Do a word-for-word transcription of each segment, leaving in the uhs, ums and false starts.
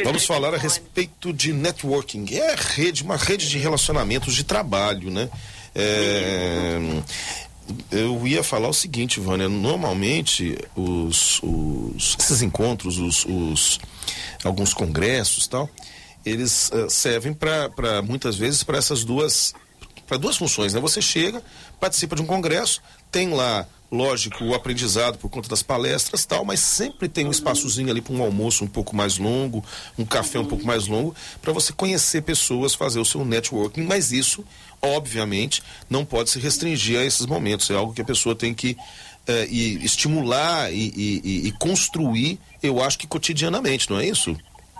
Vamos falar a respeito de networking. É rede, uma rede de relacionamentos de trabalho, né? É, eu ia falar o seguinte, Vânia, normalmente os, os, esses encontros, os, os, alguns congressos e tal, eles uh, servem para, muitas vezes, para essas duas, para duas funções, né? Você chega, participa de um congresso, tem lá, lógico, o aprendizado por conta das palestras e tal, mas sempre tem um espaçozinho ali para um almoço um pouco mais longo, um café um pouco mais longo, para você conhecer pessoas, fazer o seu networking, mas isso, obviamente, não pode se restringir a esses momentos, é algo que a pessoa tem que eh, e estimular e, e, e construir, eu acho que cotidianamente, não é isso?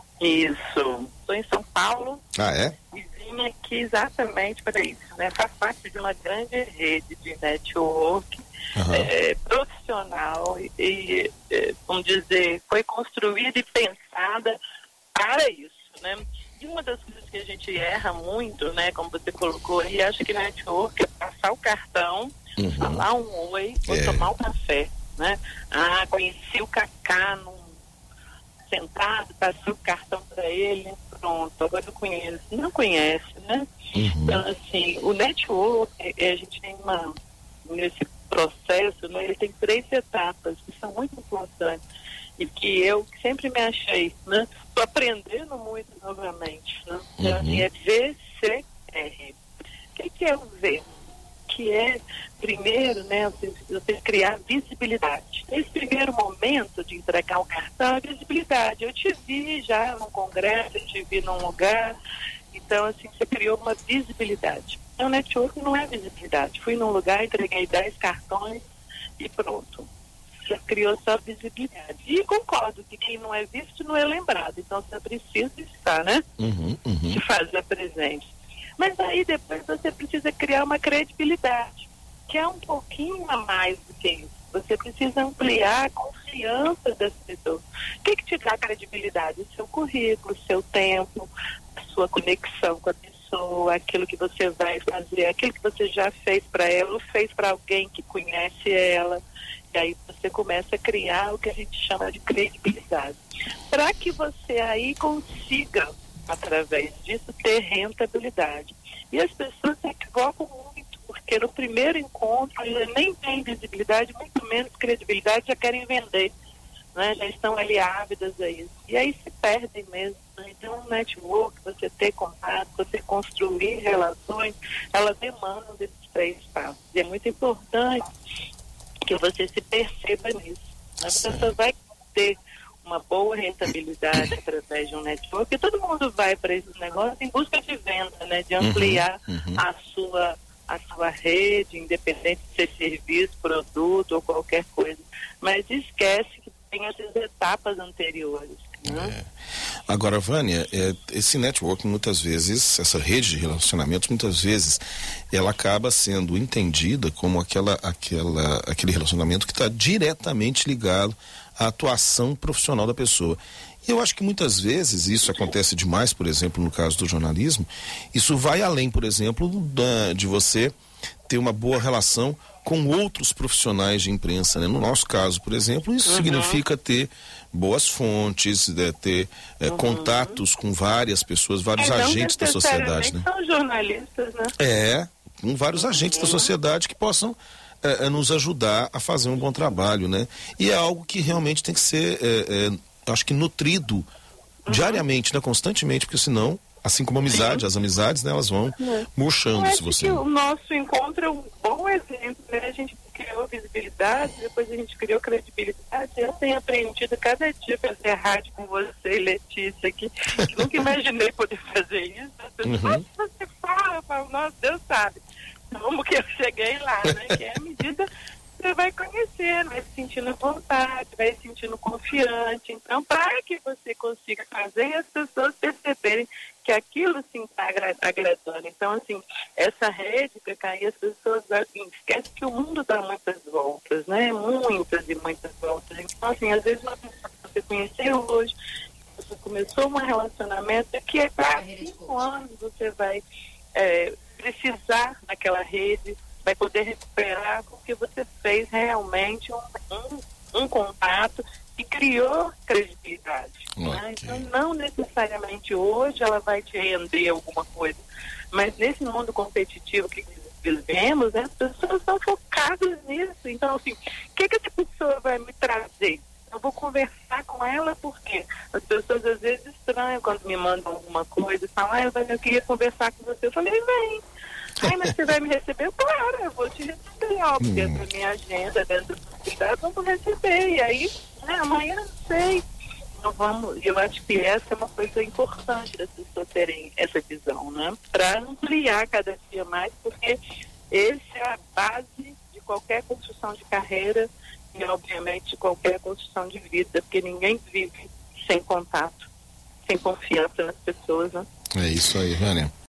Isso, estou em São Paulo. Ah, é? E vim aqui exatamente para isso, né? Faz parte de uma grande rede de network, uhum. é, profissional e, é, vamos dizer, foi construída e pensada para isso, né? E uma das coisas que a gente erra muito, né, como você colocou aí, acha que network é passar o cartão, uhum. falar um oi, ou é. tomar um café, né? Ah, conheci o Cacá num sentado, passei o cartão para ele, pronto, agora eu conheço. Não conhece, né? Uhum. Então, assim, o network, a gente tem uma, nesse processo, né, ele tem três etapas que são muito importantes e que eu sempre me achei, né? Estou aprendendo muito novamente, né? Então, assim, é V C R. O que, que é o V? Que é, primeiro, né, você, você criar visibilidade. Esse primeiro momento de entregar o cartão é visibilidade. Eu te vi já num congresso, eu te vi num lugar, então, assim, você criou uma visibilidade. Então, o network não é visibilidade. Fui num lugar, entreguei dez cartões e pronto. Você criou só visibilidade. E concordo que quem não é visto não é lembrado. Então, você precisa estar, né? Uhum, uhum. Se fazer presente. Mas aí depois você precisa criar uma credibilidade, que é um pouquinho a mais do que isso. Você precisa ampliar a confiança das pessoas. O que, que te dá credibilidade? O seu currículo, o seu tempo, a sua conexão com a pessoa, aquilo que você vai fazer, aquilo que você já fez para ela ou fez para alguém que conhece ela. E aí você começa a criar o que a gente chama de credibilidade. Para que você aí consiga, através disso, ter rentabilidade. E as pessoas se equivocam muito, porque no primeiro encontro eles nem têm visibilidade, muito menos credibilidade, já querem vender, né? Já estão ali ávidas a isso. E aí se perdem mesmo. Né? Então, o network, você ter contato, você construir relações, ela demanda desses três passos. E é muito importante que você se perceba nisso. Né? A pessoa vai ter uma boa rentabilidade através de um network, porque todo mundo vai para esses negócios em busca de venda, né? De ampliar uhum, uhum. a sua a sua rede, independente de ser serviço, produto ou qualquer coisa. Mas esquece que tem essas etapas anteriores. Né? É. Agora, Vânia, é, esse network muitas vezes, essa rede de relacionamentos, muitas vezes, ela acaba sendo entendida como aquela, aquela, aquele relacionamento que está diretamente ligado à atuação profissional da pessoa. E eu acho que muitas vezes isso acontece demais, por exemplo, no caso do jornalismo, isso vai além, por exemplo, da, de você ter uma boa relação com outros profissionais de imprensa, né? No nosso caso, por exemplo, isso uhum. significa ter boas fontes, né? ter é, uhum. contatos com várias pessoas, vários é, agentes da sociedade, né? São jornalistas, né? É, com vários uhum. agentes da sociedade que possam é, é, nos ajudar a fazer um bom trabalho, né? E é algo que realmente tem que ser, é, é, acho que nutrido uhum. diariamente, né? Constantemente, porque senão, assim como a amizade, Sim. as amizades, né, elas vão é. murchando, se você... Que o nosso encontro é um bom exemplo, né? A gente criou visibilidade, depois a gente criou credibilidade. Eu tenho aprendido cada dia a fazer rádio com você, Letícia, aqui. Que nunca imaginei poder fazer isso. Uhum. Nossa, você fala, eu falo, nossa, Deus sabe. Como que eu cheguei lá, né? Que é a medida... Você vai conhecendo, vai se sentindo à vontade, vai se sentindo confiante. Então, para que você consiga fazer e as pessoas perceberem que aquilo sim está agradando. Então, assim, essa rede, que cair as pessoas assim, esquecem que o mundo dá muitas voltas, né? Muitas e muitas voltas. Então, assim, às vezes uma pessoa que você conheceu hoje, você começou um relacionamento, que é para cinco anos você vai é, precisar daquela rede, vai poder recuperar porque você fez realmente um, um um contato que criou credibilidade. Okay. Né? Então, não necessariamente hoje ela vai te render alguma coisa, mas nesse mundo competitivo que vivemos, né, as pessoas estão focadas nisso. Então, assim, o que, que essa pessoa vai me trazer? Eu vou conversar com ela porque as pessoas às vezes estranham quando me mandam alguma coisa e falam, ah, eu queria conversar com você. Eu falei, vem. Ai, mas você vai me receber? Claro, eu vou te receber, ó, porque hum. da minha agenda, dentro do cuidado, vamos receber. E aí, né, amanhã não sei. Então vamos, eu acho que essa é uma coisa importante das pessoas terem essa visão, né? Para ampliar cada dia mais, porque essa é a base de qualquer construção de carreira e, obviamente, de qualquer construção de vida, porque ninguém vive sem contato, sem confiança nas pessoas, né? É isso aí, Vânia.